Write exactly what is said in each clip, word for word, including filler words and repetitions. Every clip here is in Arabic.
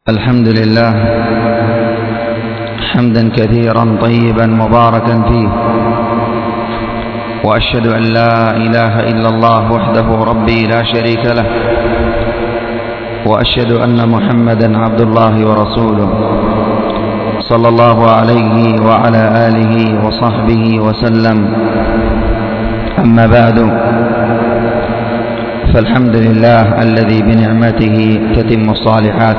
الحمد لله حمدا كثيرا طيبا مباركا فيه، وأشهد أن لا إله إلا الله وحده ربي لا شريك له، وأشهد أن محمدا عبد الله ورسوله صلى الله عليه وعلى آله وصحبه وسلم. أما بعد، فالحمد لله الذي بنعمته تتم الصالحات،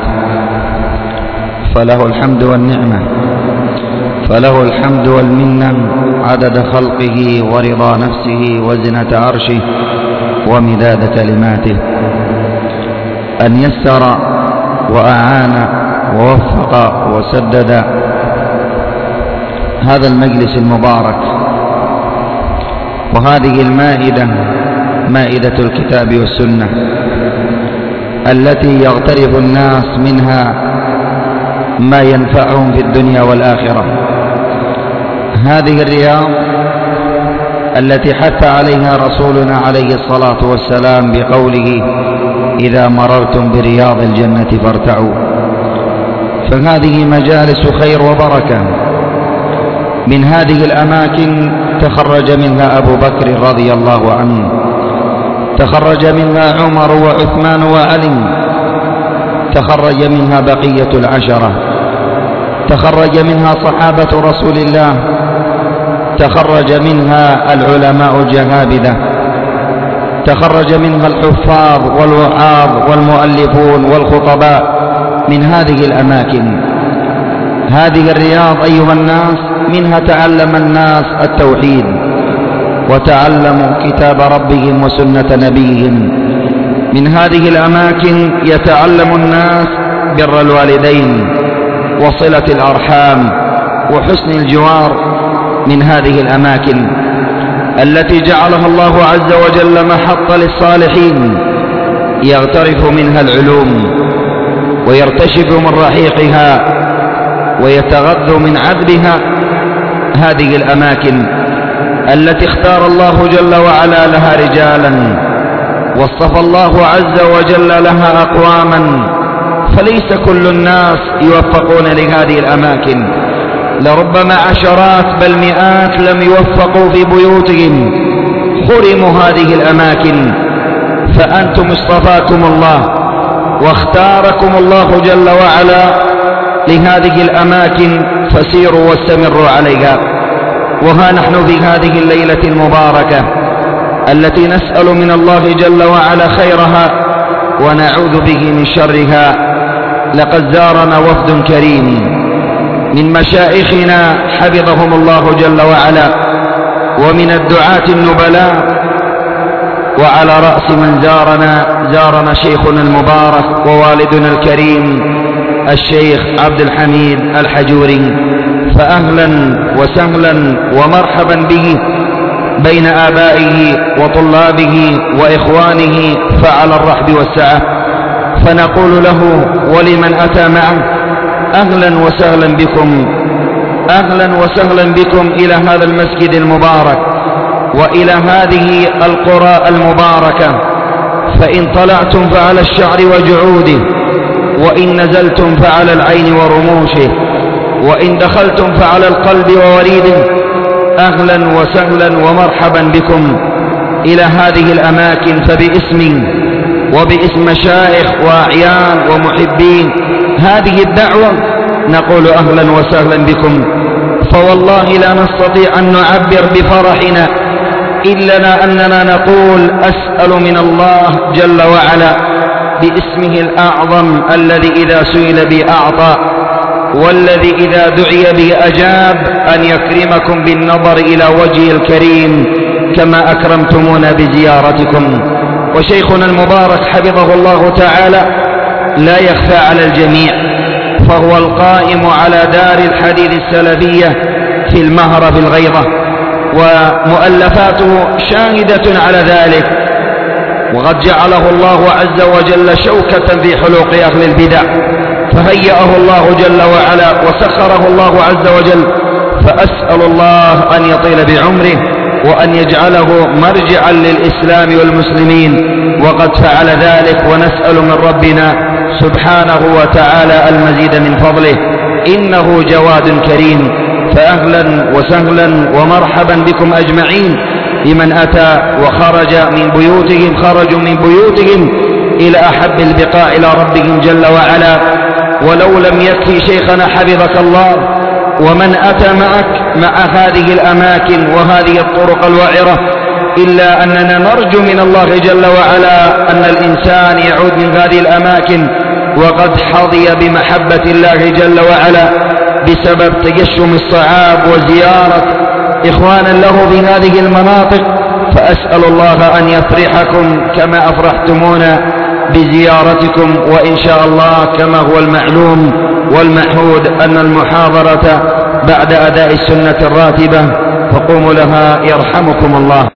فله الحمد والنعمة، فله الحمد والمنة عدد خلقه ورضا نفسه وزنة عرشه ومداد كلماته، أن يسر وأعان ووفق وسدد هذا المجلس المبارك وهذه المائدة، مائدة الكتاب والسنة التي يغترف الناس منها ما ينفعهم في الدنيا والآخرة. هذه الرياض التي حث عليها رسولنا عليه الصلاة والسلام بقوله: إذا مررتم برياض الجنة فارتعوا. فهذه مجالس خير وبركة. من هذه الأماكن تخرج منها أبو بكر رضي الله عنه، تخرج منها عمر وعثمان وعلي، تخرج منها بقية العشرة، تخرج منها صحابة رسول الله، تخرج منها العلماء الجهابذة، تخرج منها الحفاظ والوعاظ والمؤلفون والخطباء. من هذه الأماكن، هذه الرياض أيها الناس، منها تعلم الناس التوحيد وتعلموا كتاب ربهم وسنة نبيهم. من هذه الأماكن يتعلم الناس بر الوالدين وصلة الأرحام وحسن الجوار. من هذه الأماكن التي جعلها الله عز وجل محط للصالحين، يغترف منها العلوم ويرتشف من رحيقها ويتغذى من عذبها. هذه الأماكن التي اختار الله جل وعلا لها رجالا، واصطفى الله عز وجل لها أقواما، فليس كل الناس يوفقون لهذه الأماكن. لربما عشرات بل مئات لم يوفقوا في بيوتهم، حرموا هذه الأماكن. فأنتم اصطفاكم الله واختاركم الله جل وعلا لهذه الأماكن، فسيروا واستمروا عليها. وها نحن في هذه الليلة المباركة التي نسأل من الله جل وعلا خيرها ونعوذ به من شرها. لقد زارنا وفد كريم من مشايخنا حفظهم الله جل وعلا، ومن الدعاة النبلاء، وعلى رأس من زارنا زارنا شيخنا المبارك ووالدنا الكريم الشيخ عبد الحميد الحجوري. فأهلا وسهلا ومرحبا به بين آبائه وطلابه وإخوانه، فعلى الرحب والسعة. فنقول له ولمن أتى معه: أهلا وسهلا بكم، أهلا وسهلا بكم إلى هذا المسجد المبارك وإلى هذه القرى المباركة. فإن طلعتم فعلى الشعر وجعوده، وإن نزلتم فعلى العين ورموشه، وإن دخلتم فعلى القلب ووريده. أهلا وسهلا ومرحبا بكم إلى هذه الأماكن. فباسم وباسم مشايخ وأعيان ومحبين هذه الدعوة نقول أهلا وسهلا بكم. فوالله لا نستطيع أن نعبر بفرحنا إلا أننا نقول: أسأل من الله جل وعلا باسمه الأعظم الذي إذا سئل به أعطى، والذي إذا دعي به أجاب، أن يكرمكم بالنظر إلى وجهه الكريم كما أكرمتمونا بزيارتكم. وشيخنا المبارك حفظه الله تعالى لا يخفى على الجميع، فهو القائم على دار الحديث السلفية في المهرة في الغيضة، ومؤلفاته شاهدة على ذلك. وقد جعله الله عز وجل شوكة في حلوق أهل البدع، فهيأه الله جل وعلا وسخره الله عز وجل. فأسأل الله أن يطيل بعمره وأن يجعله مرجعا للإسلام والمسلمين، وقد فعل ذلك، ونسأل من ربنا سبحانه وتعالى المزيد من فضله، إنه جواد كريم. فأهلا وسهلا ومرحبا بكم أجمعين لمن أتى وخرج من بيوتهم خرجوا من بيوتهم إلى أحب البقاع إلى ربهم جل وعلا. ولو لم يكفي شيخنا حفظك الله ومن أتى معك مع هذه الأماكن وهذه الطرق الوعرة، إلا أننا نرجو من الله جل وعلا أن الإنسان يعود من هذه الأماكن وقد حظي بمحبة الله جل وعلا بسبب تجشم الصعاب وزيارة إخوانا له في هذه المناطق. فأسأل الله أن يفرحكم كما أفرحتمونا بزيارتكم، وإن شاء الله كما هو المعلوم والمعهود أن المحاضرة بعد أداء السنة الراتبة، فقوموا لها يرحمكم الله.